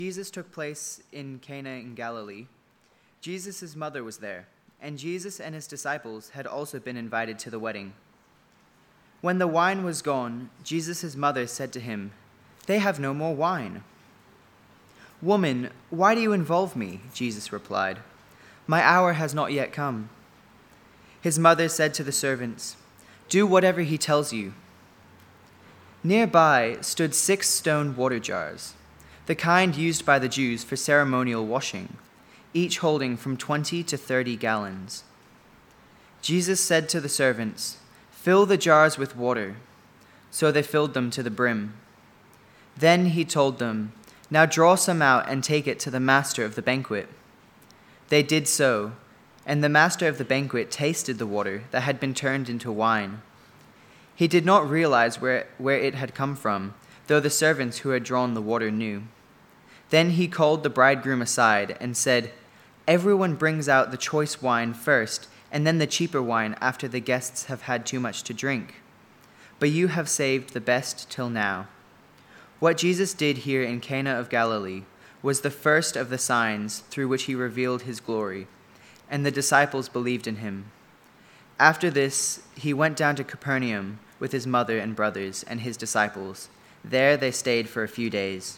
Jesus took place in Cana in Galilee. Jesus' mother was there, and Jesus and his disciples had also been invited to the wedding. When the wine was gone, Jesus' mother said to him, "They have no more wine." "Woman, why do you involve me?" Jesus replied. "My hour has not yet come." His mother said to the servants, "Do whatever he tells you." Nearby stood 6 stone water jars, the kind used by the Jews for ceremonial washing, each holding from 20 to 30 gallons. Jesus said to the servants, "Fill the jars with water." So they filled them to the brim. Then he told them, "Now draw some out and take it to the master of the banquet." They did so, and the master of the banquet tasted the water that had been turned into wine. He did not realize where it had come from, though the servants who had drawn the water knew. Then he called the bridegroom aside and said, "Everyone brings out the choice wine first, and then the cheaper wine after the guests have had too much to drink. But you have saved the best till now." What Jesus did here in Cana of Galilee was the first of the signs through which he revealed his glory, and the disciples believed in him. After this, he went down to Capernaum with his mother and brothers and his disciples. There they stayed for a few days.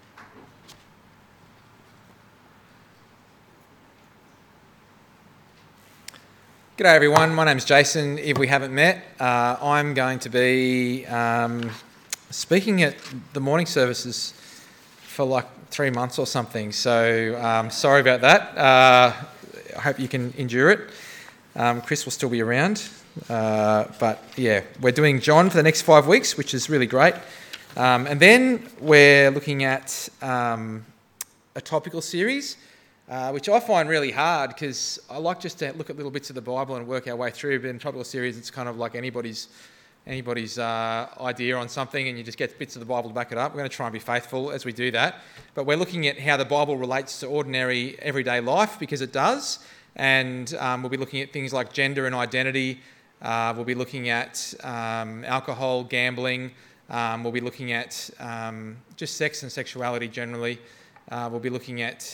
G'day everyone, my name's Jason. If we haven't met, I'm going to be speaking at the morning services for like 3 months or something, so sorry about that. I hope you can endure it. Chris will still be around, but yeah, we're doing John for the next 5 weeks, which is really great. And then we're looking at a topical series, which I find really hard because I like just to look at little bits of the Bible and work our way through. But in a topical series, it's kind of like anybody's idea on something, and you just get bits of the Bible to back it up. We're going to try and be faithful as we do that. But we're looking at how the Bible relates to ordinary, everyday life, because it does. And we'll be looking at things like gender and identity. We'll be looking at alcohol, gambling. We'll be looking at just sex and sexuality generally. We'll be looking at,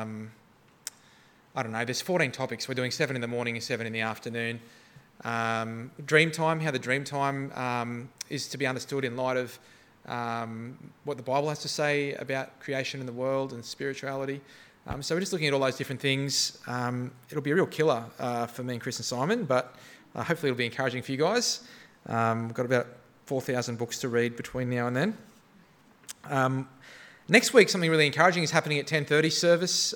there's 14 topics. We're doing 7 in the morning and 7 in the afternoon. Dream time, how the dream time is to be understood in light of what the Bible has to say about creation in the world and spirituality. So we're just looking at all those different things. It'll be a real killer for me and Chris and Simon, but hopefully it'll be encouraging for you guys. We've got about 4,000 books to read between now and then. Next week, something really encouraging is happening at 10:30 service.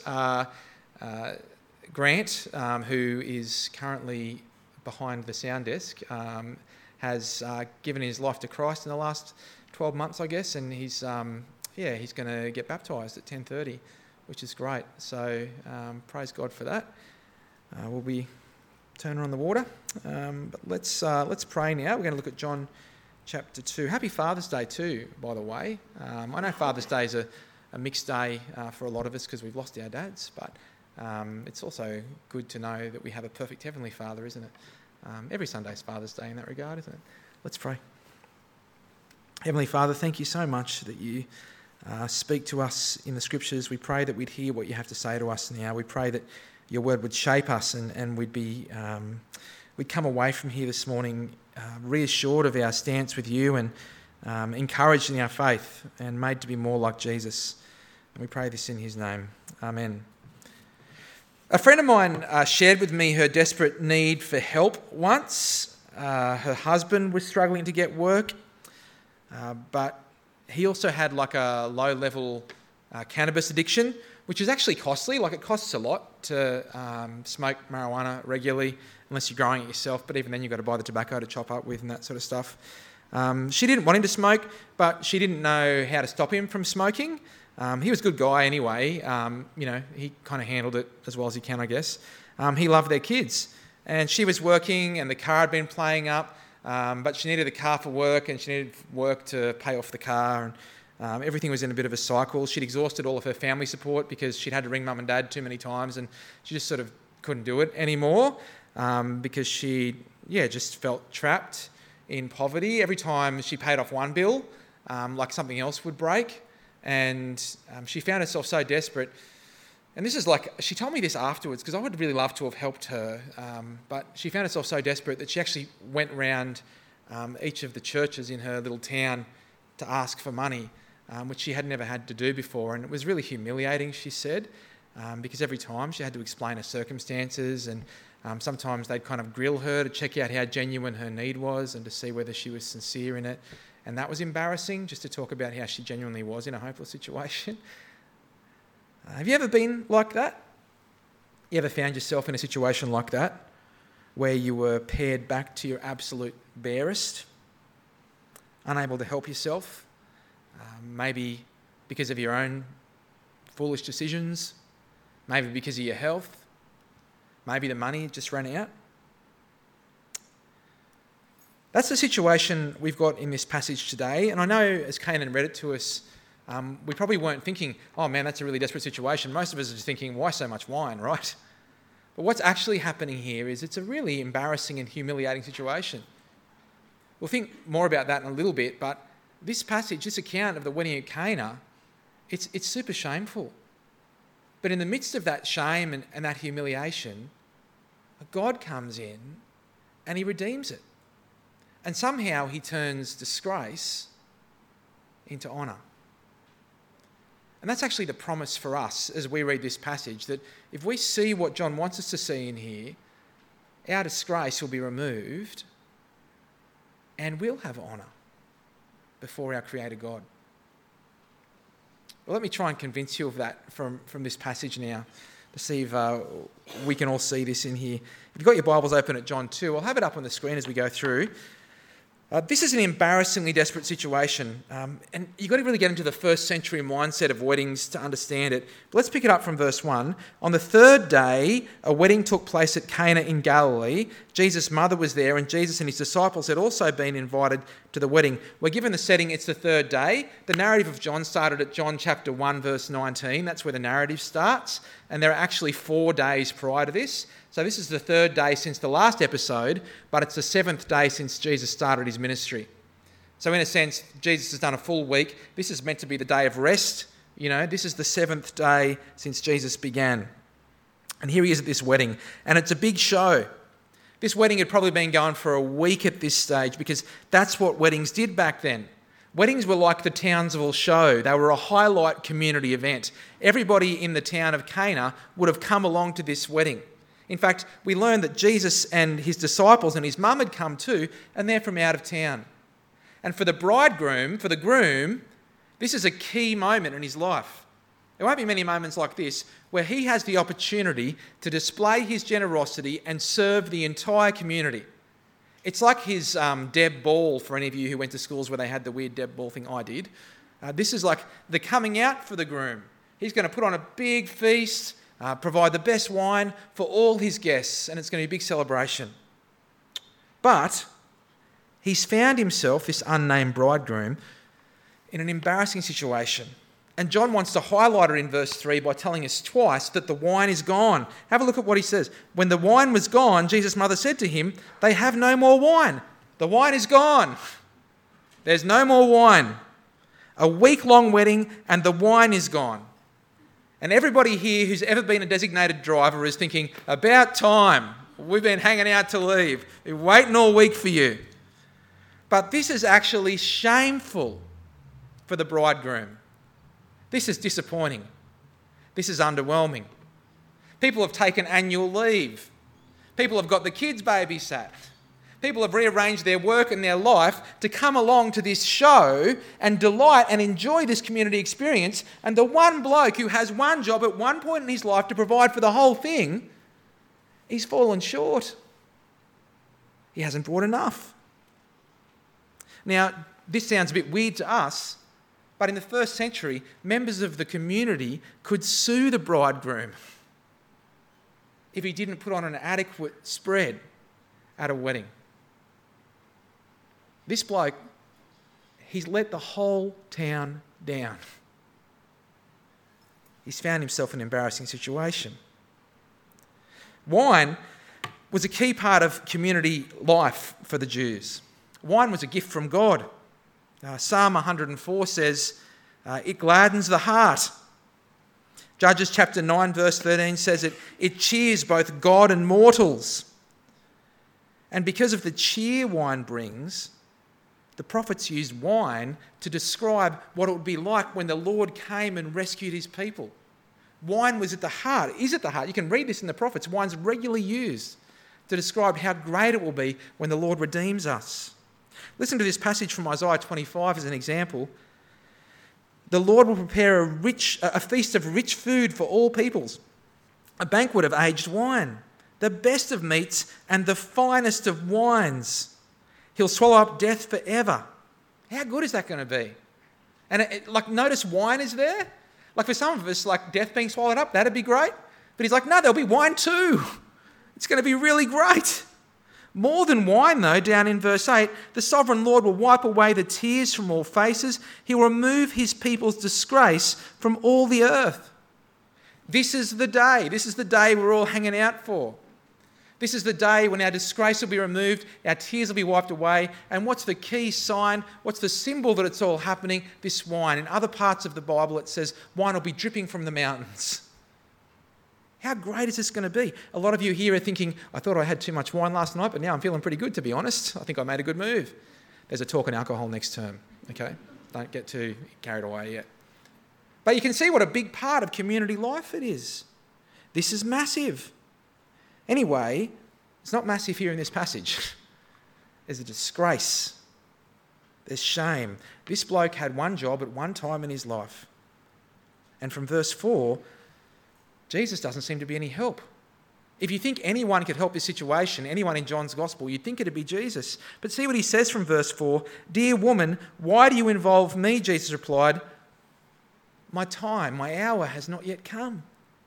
Grant, who is currently behind the sound desk, has given his life to Christ in the last 12 months, I guess, and he's going to get baptised at 10:30, which is great. So praise God for that. We'll be turning on the water, but let's pray now. We're going to look at John chapter 2. Happy Father's Day too, by the way. I know Father's Day is a mixed day for a lot of us because we've lost our dads, but it's also good to know that we have a perfect Heavenly Father, isn't it? Every Sunday's Father's Day in that regard, isn't it? Let's pray. Heavenly Father, thank you so much that you speak to us in the Scriptures. We pray that we'd hear what you have to say to us now. We pray that your word would shape us and we'd come away from here this morning reassured of our stance with you and encouraged in our faith and made to be more like Jesus. And we pray this in his name. Amen. A friend of mine shared with me her desperate need for help once. Her husband was struggling to get work, but he also had like a low-level cannabis addiction, which is actually costly. Like, it costs a lot to smoke marijuana regularly, unless you're growing it yourself, but even then you've got to buy the tobacco to chop up with and that sort of stuff. She didn't want him to smoke, but she didn't know how to stop him from smoking. He was a good guy anyway. He kind of handled it as well as he can, I guess. He loved their kids. And she was working and the car had been playing up, but she needed the car for work and she needed work to pay off the car. And everything was in a bit of a cycle. She'd exhausted all of her family support because she'd had to ring mum and dad too many times, and she just sort of couldn't do it anymore because she just felt trapped in poverty. Every time she paid off one bill, like something else would break. and she found herself so desperate. And this is like, she told me this afterwards because I would really love to have helped her, but she found herself so desperate that she actually went round each of the churches in her little town to ask for money, which she had never had to do before. And it was really humiliating, she said, because every time she had to explain her circumstances, and sometimes they'd kind of grill her to check out how genuine her need was and to see whether she was sincere in it. And that was embarrassing, just to talk about how she genuinely was in a hopeless situation. Have you ever been like that? You ever found yourself in a situation like that, where you were pared back to your absolute barest, unable to help yourself, maybe because of your own foolish decisions, maybe because of your health, maybe the money just ran out? That's the situation we've got in this passage today. And I know as Kanan read it to us, we probably weren't thinking, oh man, that's a really desperate situation. Most of us are just thinking, why so much wine, right? But what's actually happening here is it's a really embarrassing and humiliating situation. We'll think more about that in a little bit, but this passage, this account of the wedding at Cana, it's super shameful. But in the midst of that shame and that humiliation, God comes in and he redeems it. And somehow he turns disgrace into honour. And that's actually the promise for us as we read this passage, that if we see what John wants us to see in here, our disgrace will be removed and we'll have honour before our Creator God. Well, let me try and convince you of that from this passage now, to see if we can all see this in here. If you've got your Bibles open at John 2, I'll have it up on the screen as we go through. This is an embarrassingly desperate situation, and you've got to really get into the first century mindset of weddings to understand it. But let's pick it up from verse 1. On the third day, a wedding took place at Cana in Galilee. Jesus' mother was there, and Jesus and his disciples had also been invited to the wedding. We're given the setting, it's the third day. The narrative of John started at John chapter 1, verse 19. That's where the narrative starts, and there are actually 4 days prior to this. So this is the third day since the last episode, but it's the 7th day since Jesus started his ministry. So in a sense, Jesus has done a full week. This is meant to be the day of rest. You know, this is the 7th day since Jesus began. And here he is at this wedding, and it's a big show. This wedding had probably been going for a week at this stage, because that's what weddings did back then. Weddings were like the Townsville show. They were a highlight community event. Everybody in the town of Cana would have come along to this wedding. In fact, we learn that Jesus and his disciples and his mum had come too, and they're from out of town. And for the bridegroom, for the groom, this is a key moment in his life. There won't be many moments like this where he has the opportunity to display his generosity and serve the entire community. It's like his Deb Ball, for any of you who went to schools where they had the weird Deb Ball thing I did. This is like the coming out for the groom. He's going to put on a big feast, provide the best wine for all his guests, and it's going to be a big celebration. But he's found himself, this unnamed bridegroom, in an embarrassing situation. And John wants to highlight it in verse 3 by telling us twice that the wine is gone. Have a look at what he says. When the wine was gone, Jesus' mother said to him, "They have no more wine." The wine is gone. There's no more wine. A week-long wedding and the wine is gone. And everybody here who's ever been a designated driver is thinking, about time. We've been hanging out to leave. We're waiting all week for you. But this is actually shameful for the bridegroom. This is disappointing. This is underwhelming. People have taken annual leave. People have got the kids babysat. People have rearranged their work and their life to come along to this show and delight and enjoy this community experience. And the one bloke who has one job at one point in his life to provide for the whole thing, he's fallen short. He hasn't brought enough. Now, this sounds a bit weird to us, but in the first century, members of the community could sue the bridegroom if he didn't put on an adequate spread at a wedding. This bloke, he's let the whole town down. He's found himself in an embarrassing situation. Wine was a key part of community life for the Jews. Wine was a gift from God. Psalm 104 says, It gladdens the heart. Judges chapter 9 verse 13 says it cheers both God and mortals. And because of the cheer wine brings, the prophets used wine to describe what it would be like when the Lord came and rescued his people. Wine was at the heart, is at the heart. You can read this in the prophets. Wine's regularly used to describe how great it will be when the Lord redeems us. Listen to this passage from Isaiah 25 as an example. The Lord will prepare a feast of rich food for all peoples, a banquet of aged wine, the best of meats and the finest of wines. He'll swallow up death forever. How good is that going to be? And notice wine is there. Like for some of us, like death being swallowed up, that'd be great. But he's like, no, there'll be wine too. It's going to be really great. More than wine, though, down in verse 8, the sovereign Lord will wipe away the tears from all faces. He will remove his people's disgrace from all the earth. This is the day. This is the day we're all hanging out for. This is the day when our disgrace will be removed, our tears will be wiped away. And what's the key sign? What's the symbol that it's all happening? This wine. In other parts of the Bible, it says wine will be dripping from the mountains. How great is this going to be? A lot of you here are thinking, I thought I had too much wine last night, but now I'm feeling pretty good, to be honest. I think I made a good move. There's a talk on alcohol next term, okay? Don't get too carried away yet. But you can see what a big part of community life it is. This is massive. Anyway, it's not massive here in this passage. There's a disgrace. There's shame. This bloke had one job at one time in his life. And from verse 4, Jesus doesn't seem to be any help. If you think anyone could help this situation, anyone in John's Gospel, you'd think it'd be Jesus. But see what he says from verse 4. Dear woman, why do you involve me? Jesus replied, my time, my hour has not yet come.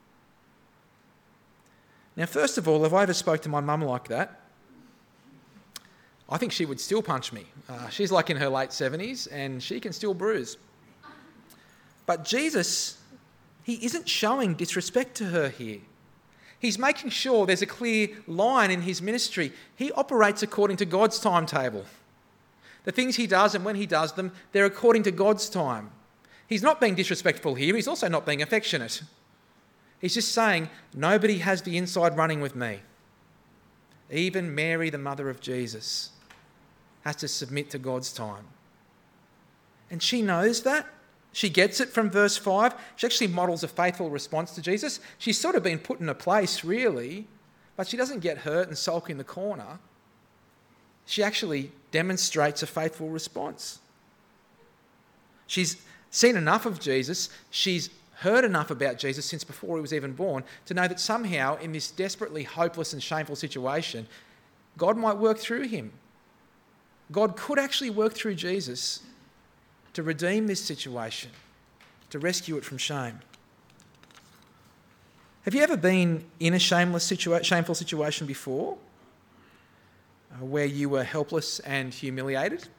Now, first of all, if I ever spoke to my mum like that, I think she would still punch me. She's like in her late 70s and she can still bruise. But Jesus, he isn't showing disrespect to her here. He's making sure there's a clear line in his ministry. He operates according to God's timetable. The things he does and when he does them, they're according to God's time. He's not being disrespectful here. He's also not being affectionate. He's just saying, nobody has the inside running with me. Even Mary, the mother of Jesus, has to submit to God's time. And she knows that. She gets it from verse 5. She actually models a faithful response to Jesus. She's sort of been put in a place, really, but she doesn't get hurt and sulk in the corner. She actually demonstrates a faithful response. She's seen enough of Jesus. She's heard enough about Jesus since before he was even born to know that somehow in this desperately hopeless and shameful situation, God might work through him. God could actually work through Jesus to redeem this situation, to rescue it from shame. Have you ever been in a shameful situation before where you were helpless and humiliated?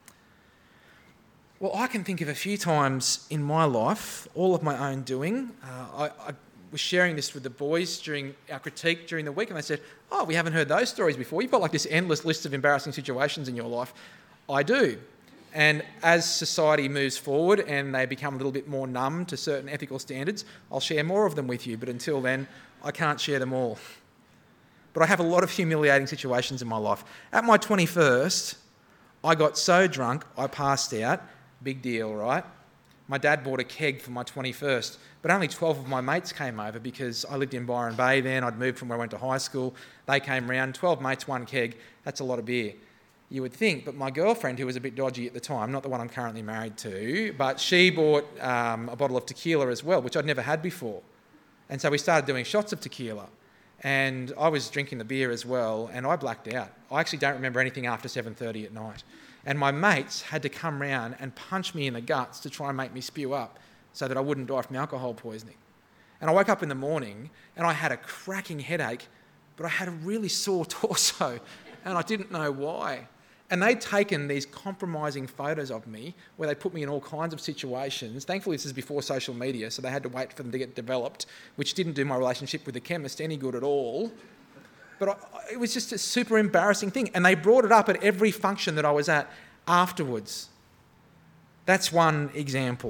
Well, I can think of a few times in my life, all of my own doing. I was sharing this with the boys during our critique during the week, and they said, oh, we haven't heard those stories before. You've got like this endless list of embarrassing situations in your life. I do. And as society moves forward and they become a little bit more numb to certain ethical standards, I'll share more of them with you. But until then, I can't share them all. But I have a lot of humiliating situations in my life. At my 21st, I got so drunk, I passed out. Big deal, right? My dad bought a keg for my 21st, but only 12 of my mates came over because I lived in Byron Bay then. I'd moved from where I went to high school. They came round, 12 mates, one keg. That's a lot of beer. You would think, but my girlfriend, who was a bit dodgy at the time, not the one I'm currently married to, but she bought a bottle of tequila as well, which I'd never had before. And so we started doing shots of tequila. And I was drinking the beer as well, and I blacked out. I actually don't remember anything after 7:30 at night. And my mates had to come round and punch me in the guts to try and make me spew up so that I wouldn't die from alcohol poisoning. And I woke up in the morning and I had a cracking headache, but I had a really sore torso and I didn't know why. And they'd taken these compromising photos of me where they put me in all kinds of situations. Thankfully, this is before social media, so they had to wait for them to get developed, which didn't do my relationship with the chemist any good at all. But it was just a super embarrassing thing. And they brought it up at every function that I was at afterwards. That's one example.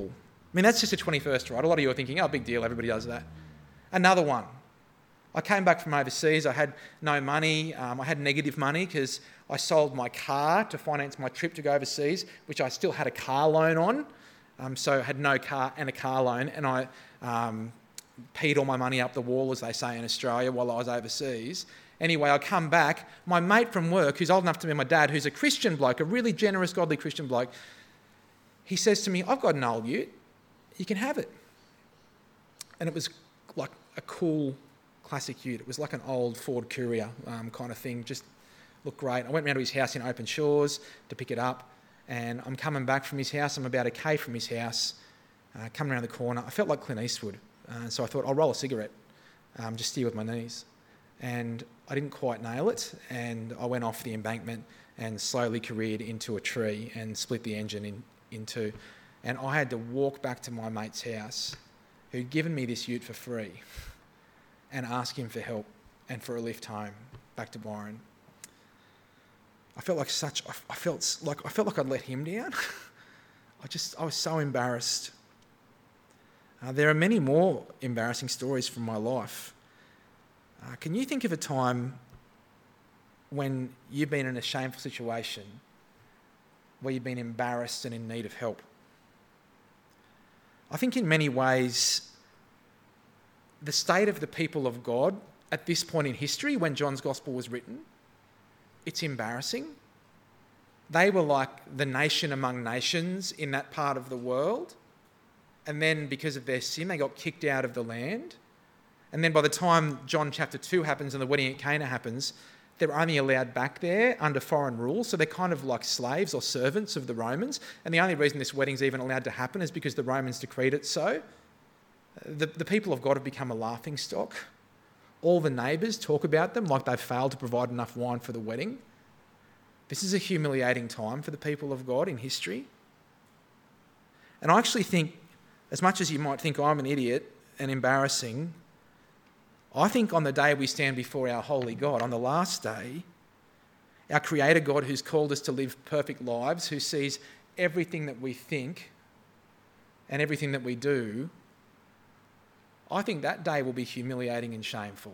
mean, that's just a 21st, right? A lot of you are thinking, oh, big deal, everybody does that. Another one. I came back from overseas. I had no money. I had negative money because I sold my car to finance my trip to go overseas, which I still had a car loan on. So I had no car and a car loan, and I peed all my money up the wall, as they say in Australia, while I was overseas. Anyway, I come back. My mate from work, who's old enough to be my dad, who's a Christian bloke, a really generous, godly Christian bloke, he says to me, I've got an old ute. You can have it. And it was like a cool classic ute. It was like an old Ford Courier kind of thing. Just looked great. I went round to his house in Open Shores to pick it up, and I'm coming back from his house. I'm about a K from his house, coming around the corner. I felt like Clint Eastwood, so I thought I'll roll a cigarette, just steer with my knees. And I didn't quite nail it, and I went off the embankment and slowly careered into a tree and split the engine in two. And I had to walk back to my mate's house, who'd given me this ute for free, and ask him for help and for a lift home back to Byron. I felt like I'd let him down. I was so embarrassed. There are many more embarrassing stories from my life. Can you think of a time when you've been in a shameful situation where you've been embarrassed and in need of help? I think in many ways, the state of the people of God at this point in history, when John's Gospel was written, it's embarrassing. They were like the nation among nations in that part of the world. And then because of their sin, they got kicked out of the land. And then by the time John chapter 2 happens and the wedding at Cana happens, they're only allowed back there under foreign rule. So they're kind of like slaves or servants of the Romans. And the only reason this wedding's even allowed to happen is because the Romans decreed it so. The people of God have become a laughingstock. All the neighbours talk about them like they've failed to provide enough wine for the wedding. This is a humiliating time for the people of God in history. And I actually think, as much as you might think I'm an idiot and embarrassing, I think on the day we stand before our holy God, on the last day, our Creator God, who's called us to live perfect lives, who sees everything that we think and everything that we do, I think that day will be humiliating and shameful.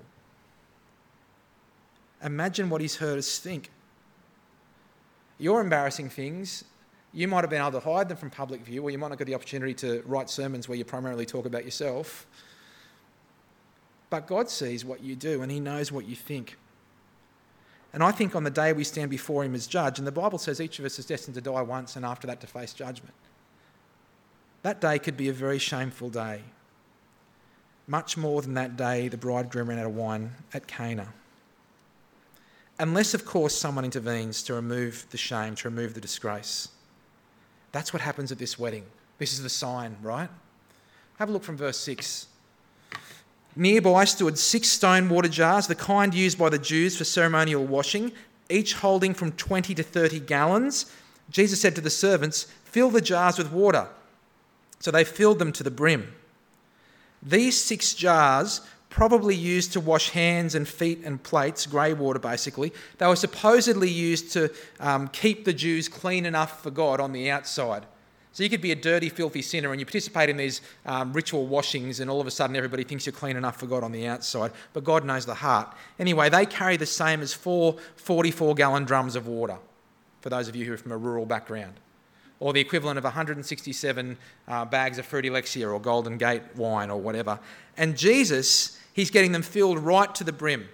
Imagine what He's heard us think. Your embarrassing things, you might have been able to hide them from public view, or you might not get the opportunity to write sermons where you primarily talk about yourself. But God sees what you do and He knows what you think. And I think on the day we stand before Him as judge, and the Bible says each of us is destined to die once and after that to face judgment. That day could be a very shameful day. Much more than that day the bridegroom ran out of wine at Cana. Unless, of course, someone intervenes to remove the shame, to remove the disgrace. That's what happens at this wedding. This is the sign, right? Have a look from verse 6. Nearby stood 6 stone water jars, the kind used by the Jews for ceremonial washing, each holding from 20 to 30 gallons. Jesus said to the servants, "Fill the jars with water." So they filled them to the brim. These 6 jars, probably used to wash hands and feet and plates, grey water basically, they were supposedly used to keep the Jews clean enough for God on the outside. So you could be a dirty, filthy sinner and you participate in these ritual washings and all of a sudden everybody thinks you're clean enough for God on the outside, but God knows the heart. Anyway, they carry the same as 4 44-gallon drums of water, for those of you who are from a rural background, or the equivalent of 167 bags of Fruity Lexia or Golden Gate wine or whatever. And Jesus, He's getting them filled right to the brim.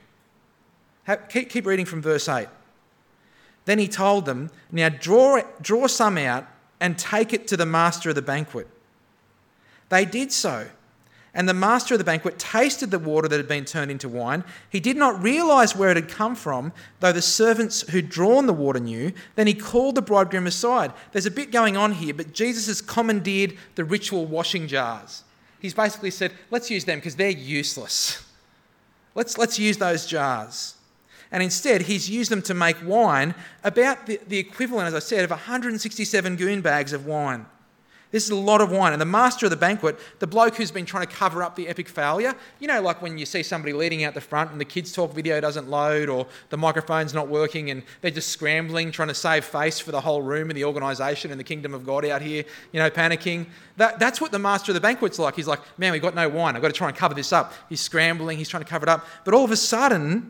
Keep reading from verse 8. Then He told them, "Now draw some out and take it to the master of the banquet." They did so, and the master of the banquet tasted the water that had been turned into wine. He did not realise where it had come from, though the servants who'd drawn the water knew. Then He called the bridegroom aside. There's a bit going on here, but Jesus has commandeered the ritual washing jars. He's basically said, let's use them because they're useless. Let's use those jars. And instead, He's used them to make wine, about the equivalent, as I said, of 167 goon bags of wine. This is a lot of wine. And the master of the banquet, the bloke who's been trying to cover up the epic failure, you know, like when you see somebody leading out the front and the kids talk video doesn't load or the microphone's not working and they're just scrambling, trying to save face for the whole room and the organisation and the kingdom of God out here, you know, panicking. That's what the master of the banquet's like. He's like, man, we've got no wine. I've got to try and cover this up. He's scrambling. He's trying to cover it up. But all of a sudden,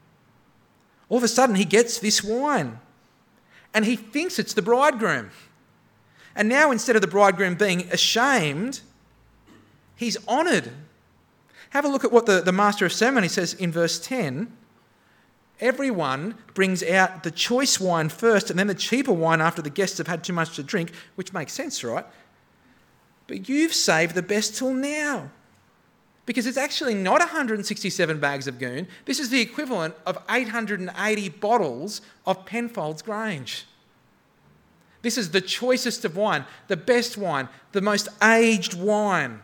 he gets this wine and he thinks it's the bridegroom. And now, instead of the bridegroom being ashamed, he's honoured. Have a look at what the master of ceremony says in verse 10. Everyone brings out the choice wine first and then the cheaper wine after the guests have had too much to drink, which makes sense, right? But you've saved the best till now. Because it's actually not 167 bags of goon. This is the equivalent of 880 bottles of Penfolds Grange. This is the choicest of wine, the best wine, the most aged wine.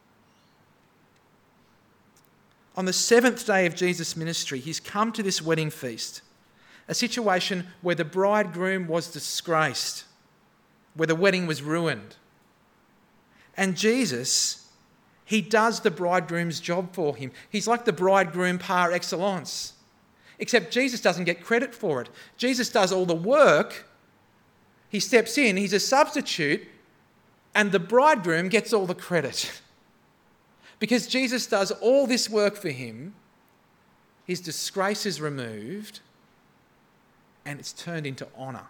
On the 7th day of Jesus' ministry, he's come to this wedding feast, a situation where the bridegroom was disgraced, where the wedding was ruined. And Jesus, he does the bridegroom's job for him. He's like the bridegroom par excellence, except Jesus doesn't get credit for it. Jesus does all the work. He steps in, he's a substitute, and the bridegroom gets all the credit. Because Jesus does all this work for him, his disgrace is removed, and it's turned into honour.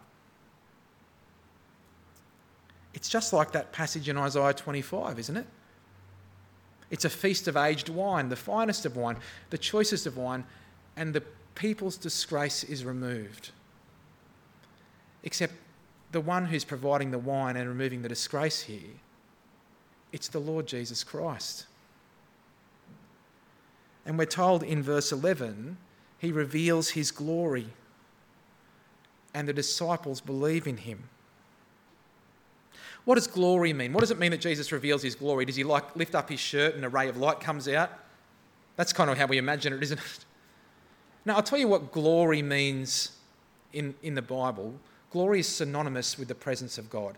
It's just like that passage in Isaiah 25, isn't it? It's a feast of aged wine, the finest of wine, the choicest of wine, and the people's disgrace is removed. Except the one who's providing the wine and removing the disgrace here, it's the Lord Jesus Christ. And we're told in verse 11, he reveals his glory and the disciples believe in him. What does glory mean? What does it mean that Jesus reveals his glory? Does he like lift up his shirt and a ray of light comes out? That's kind of how we imagine it, isn't it? Now, I'll tell you what glory means in the Bible. Glory is synonymous with the presence of God.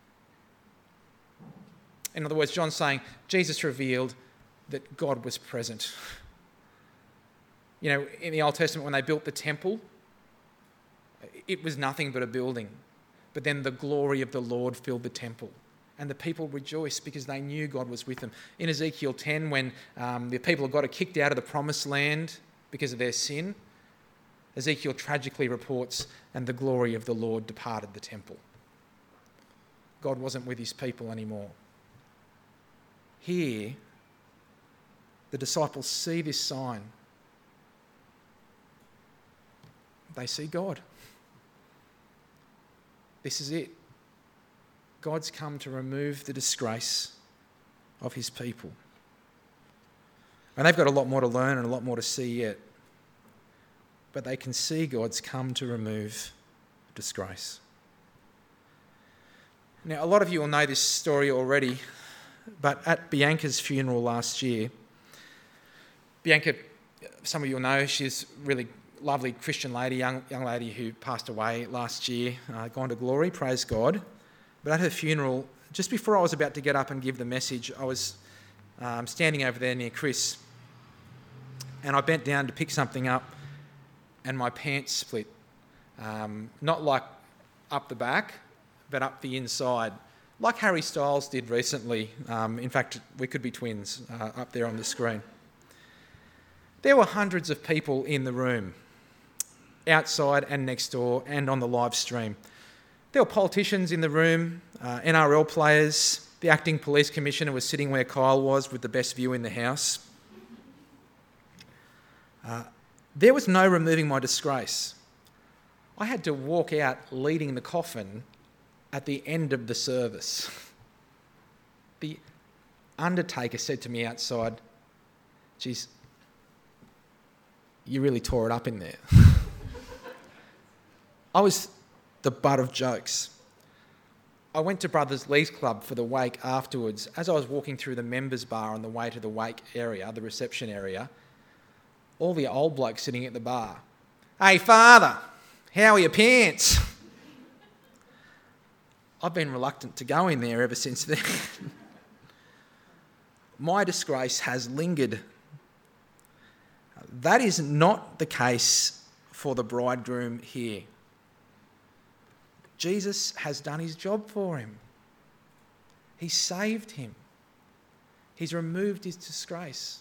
In other words, John's saying Jesus revealed that God was present. You know, in the Old Testament, when they built the temple, it was nothing but a building. But then the glory of the Lord filled the temple. And the people rejoiced because they knew God was with them. In Ezekiel 10, when the people of God are kicked out of the promised land because of their sin, Ezekiel tragically reports, and the glory of the Lord departed the temple. God wasn't with his people anymore. Here, the disciples see this sign. They see God. This is it. God's come to remove the disgrace of his people. And they've got a lot more to learn and a lot more to see yet. But they can see God's come to remove disgrace. Now, a lot of you will know this story already, but at Bianca's funeral last year, Bianca, some of you will know, she's a really lovely Christian lady, young lady who passed away last year, gone to glory, praise God. But at her funeral, just before I was about to get up and give the message, I was standing over there near Chris, and I bent down to pick something up, and my pants split. Not like up the back, but up the inside, like Harry Styles did recently. In fact, we could be twins up there on the screen. There were hundreds of people in the room, outside and next door and on the live stream. There were politicians in the room, NRL players, the acting police commissioner was sitting where Kyle was with the best view in the house. There was no removing my disgrace. I had to walk out leading the coffin at the end of the service. The undertaker said to me outside, "Geez, you really tore it up in there." I was the butt of jokes. I went to Brothers Lee's Club for the wake afterwards. As I was walking through the members bar on the way to the wake area, the reception area, all the old blokes sitting at the bar. "Hey, father, how are your pants?" I've been reluctant to go in there ever since then. My disgrace has lingered. That is not the case for the bridegroom here. Jesus has done his job for him. He saved him. He's removed his disgrace.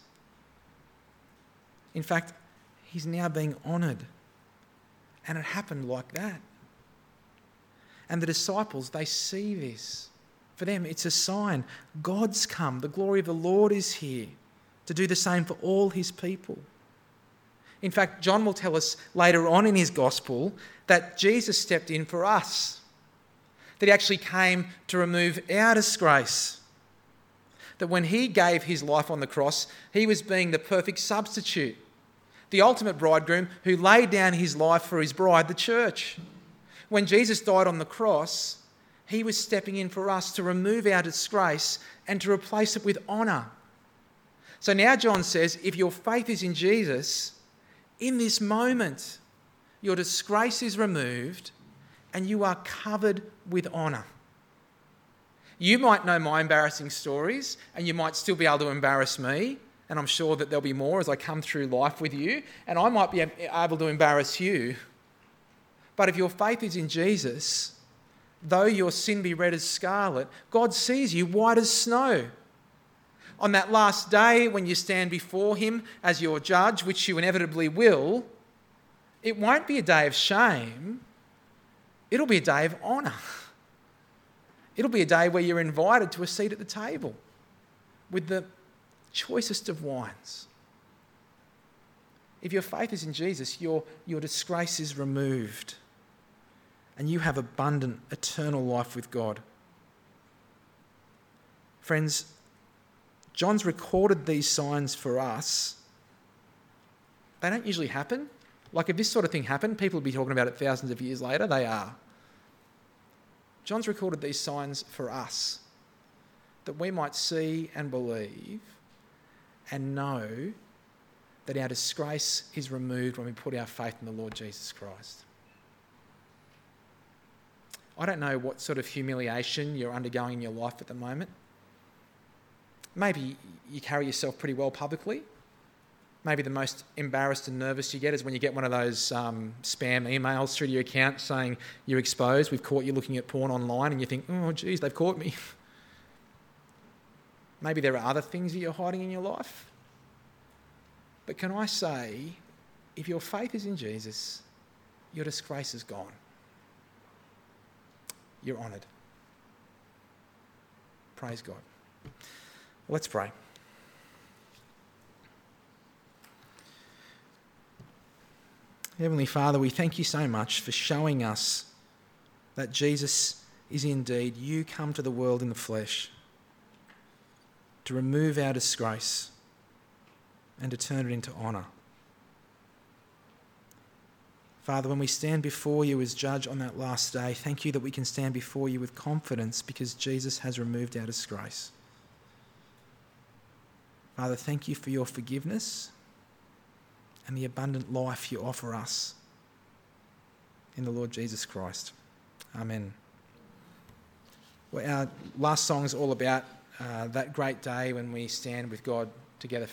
In fact, he's now being honoured. And it happened like that. And the disciples, they see this. For them, it's a sign. God's come. The glory of the Lord is here to do the same for all his people. In fact, John will tell us later on in his gospel that Jesus stepped in for us. That he actually came to remove our disgrace. That when he gave his life on the cross, he was being the perfect substitute. The ultimate bridegroom who laid down his life for his bride, the church. When Jesus died on the cross, he was stepping in for us to remove our disgrace and to replace it with honour. So now John says, if your faith is in Jesus, in this moment, your disgrace is removed and you are covered with honour. You might know my embarrassing stories and you might still be able to embarrass me, and I'm sure that there'll be more as I come through life with you, and I might be able to embarrass you. But if your faith is in Jesus, though your sin be red as scarlet, God sees you white as snow. On that last day when you stand before him as your judge, which you inevitably will, it won't be a day of shame. It'll be a day of honour. It'll be a day where you're invited to a seat at the table with the choicest of wines. If your faith is in Jesus, your disgrace is removed and you have abundant eternal life with God. Friends, John's recorded these signs for us. They don't usually happen. Like if this sort of thing happened, people would be talking about it thousands of years later. They are. John's recorded these signs for us, that we might see and believe and know that our disgrace is removed when we put our faith in the Lord Jesus Christ. I don't know what sort of humiliation you're undergoing in your life at the moment. Maybe you carry yourself pretty well publicly. Maybe the most embarrassed and nervous you get is when you get one of those spam emails through to your account saying you're exposed, we've caught you looking at porn online, and you think, oh, geez, they've caught me. Maybe there are other things that you're hiding in your life. But can I say, if your faith is in Jesus, your disgrace is gone. You're honoured. Praise God. Let's pray. Heavenly Father, we thank you so much for showing us that Jesus is indeed you come to the world in the flesh to remove our disgrace and to turn it into honour. Father, when we stand before you as judge on that last day, thank you that we can stand before you with confidence because Jesus has removed our disgrace. Father, thank you for your forgiveness and the abundant life you offer us in the Lord Jesus Christ. Amen. Well, our last song is all about that great day when we stand with God together